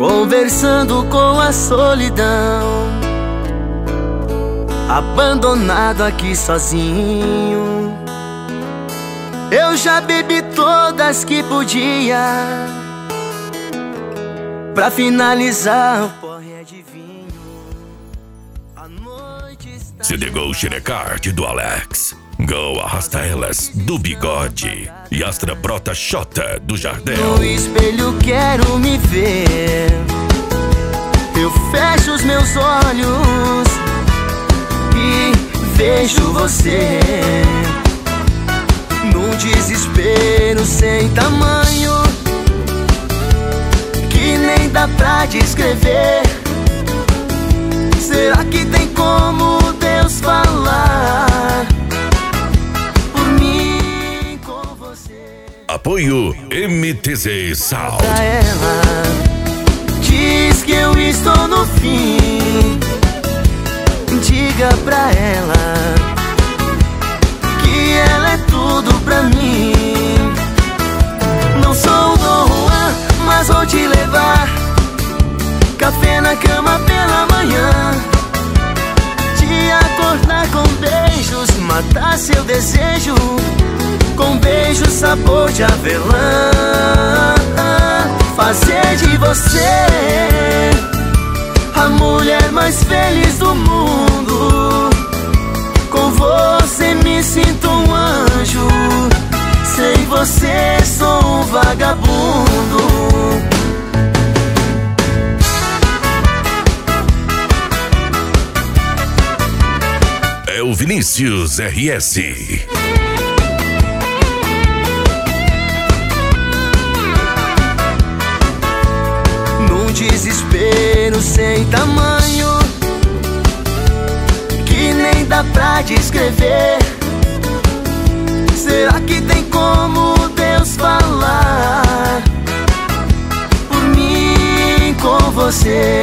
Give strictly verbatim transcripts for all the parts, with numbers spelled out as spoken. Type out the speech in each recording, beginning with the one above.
conversando com a solidão, abandonado aqui sozinho. Eu já bebi todas que podia, pra finalizar o porre é de vinho. A noite está... C D Go Xerecard do Alex, Go Arrasta Elas do Bigode e Astra Brota Xota do Jardel. No espelho quero me ver, eu fecho os meus olhos e vejo você num desespero sem tamanho, que nem dá pra descrever. Será que tem como Deus falar por mim com você? Apoio M T Z Sound. Pra ela, diz que eu estou no fim. Diga pra ela que ela é tudo pra mim. Não sou o Dom Juan, mas vou te levar café na cama pela manhã, te acordar com beijos, matar seu desejo com beijo sabor de avelã, fazer de você a mulher mais feliz do mundo. Com você me sinto um anjo, sem você sou um vagabundo. É o Vinícius R S. Num desespero sem tamanho, que nem dá pra descrever. Será que tem como Deus falar por mim com você?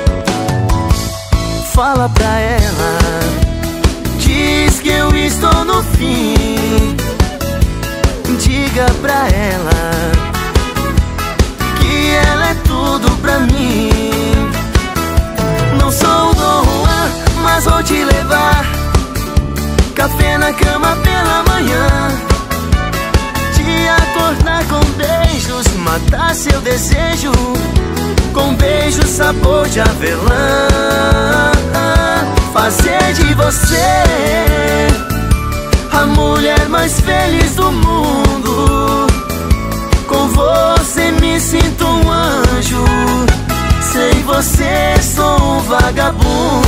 Fala pra ela, diz que eu estou no fim. Diga pra ela que ela é tudo pra mim. Não sou o Dom Juan, mas vou te levar café na cama pela manhã, te acordar com beijos, matar seu desejo com beijo sabor de avelã, fazer de você a mulher mais feliz do mundo. Com você me sinto um anjo, sem você sou um vagabundo.